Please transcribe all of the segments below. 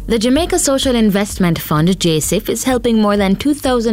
The Jamaica Social Investment Fund, JSIF, is helping more than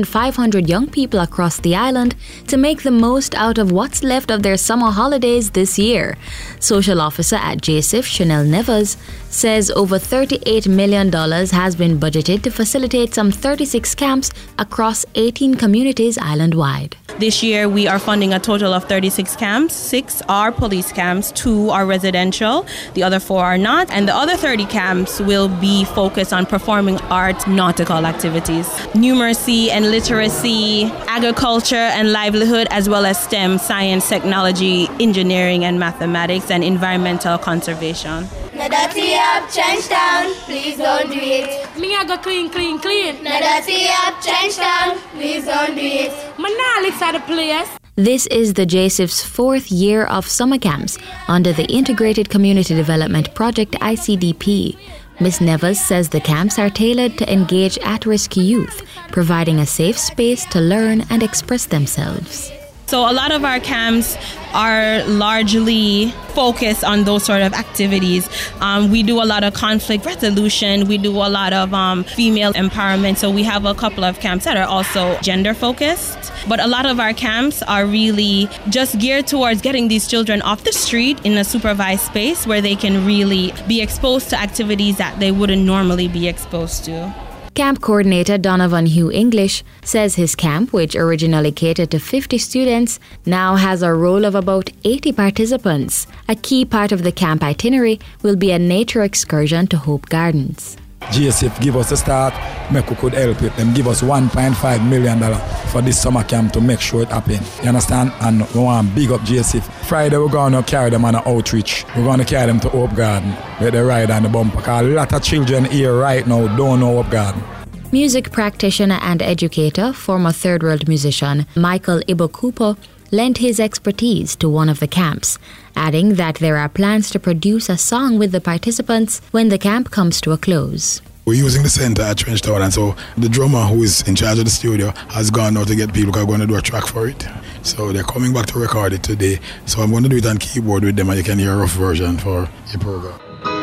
2,500 young people across the island to make the most out of what's left of their summer holidays this year. Social Officer at JSIF, Chanel Nevers, says over $38 million has been budgeted to facilitate some 36 camps across 18 communities island-wide. This year, we are funding a total of 36 camps. 6 are police camps, 2 are residential, the other 4 are not, and the other 30 camps will be focused on performing arts, nautical activities, numeracy and literacy, agriculture and livelihood, as well as STEM, science, technology, engineering and mathematics, and environmental conservation. Now dirty up Trenchtown, please don't do it. Me I go clean. Now dirty up Trenchtown, please don't do it. Manalix are the place. This is the JSIF's 4th year of summer camps under the Integrated Community Development Project ICDP. Ms. Nevers says the camps are tailored to engage at-risk youth, providing a safe space to learn and express themselves. So a lot of our camps are largely focused on those sort of activities. We do a lot of conflict resolution. We do a lot of female empowerment. So we have a couple of camps that are also gender focused. But a lot of our camps are really just geared towards getting these children off the street in a supervised space where they can really be exposed to activities that they wouldn't normally be exposed to. Camp coordinator Donovan Hugh English says his camp, which originally catered to 50 students, now has a roll of about 80 participants. A key part of the camp itinerary will be a nature excursion to Hope Gardens. JSIF give us a start, make we could help it. Them give us $1.5 million for this summer camp to make sure it happen. You understand? And we want to big up JSIF. Friday we're going to carry them on an outreach. We're going to carry them to Hope Garden where they ride on the bumper. Because a lot of children here right now don't know Hope Garden. Music practitioner and educator, former Third World musician Michael Ibo-Cooper, lent his expertise to one of the camps, adding that there are plans to produce a song with the participants when the camp comes to a close. We're using the center at Trenchtown, and so the drummer who is in charge of the studio has gone now to get people who are going to do a track for it. So they're coming back to record it today. So I'm going to do it on keyboard with them, and you can hear a rough version for your program.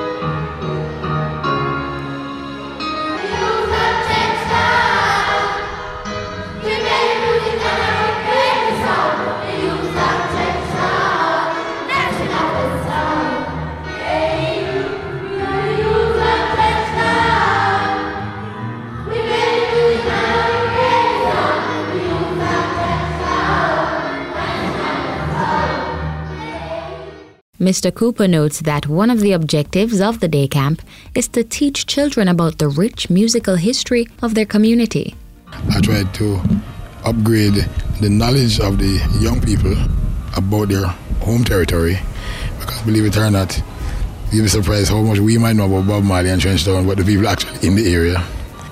Mr. Cooper notes that one of the objectives of the day camp is to teach children about the rich musical history of their community. I tried to upgrade the knowledge of the young people about their home territory, because believe it or not, you'll be surprised how much we might know about Bob Marley and Trenchtown, but the people actually in the area.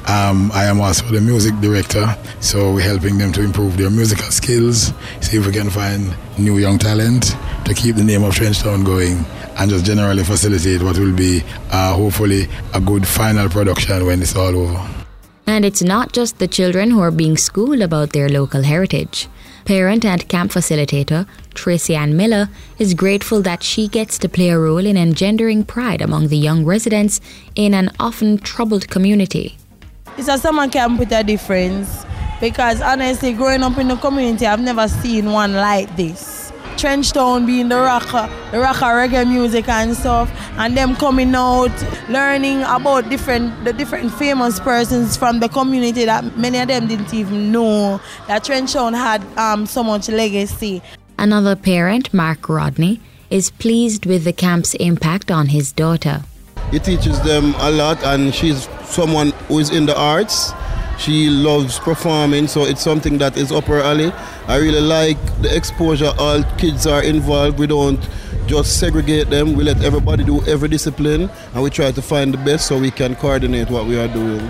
I am also the music director, so we're helping them to improve their musical skills, see if we can find new young talent to keep the name of Trenchtown going, and just generally facilitate what will be hopefully a good final production when it's all over. And it's not just the children who are being schooled about their local heritage. Parent and camp facilitator Tracy Ann Miller is grateful that she gets to play a role in engendering pride among the young residents in an often troubled community. It's a summer camp with a difference, because honestly, growing up in the community, I've never seen one like this. Trenchtown being the rocker reggae music and stuff, and them coming out, learning about the different famous persons from the community that many of them didn't even know that Trenchtown had so much legacy. Another parent, Mark Rodney, is pleased with the camp's impact on his daughter. It teaches them a lot, and she's someone who is in the arts. She loves performing, so it's something that is up her alley. I really like the exposure. All kids are involved. We don't just segregate them. We let everybody do every discipline, and we try to find the best so we can coordinate what we are doing.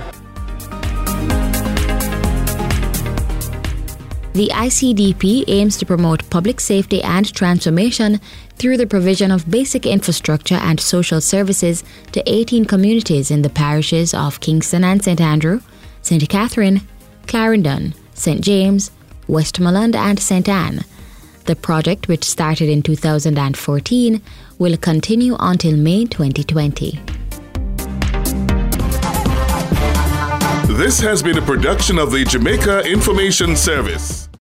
The ICDP aims to promote public safety and transformation through the provision of basic infrastructure and social services to 18 communities in the parishes of Kingston and St. Andrew, St. Catherine, Clarendon, St. James, Westmoreland and St. Anne. The project, which started in 2014, will continue until May 2020. This has been a production of the Jamaica Information Service.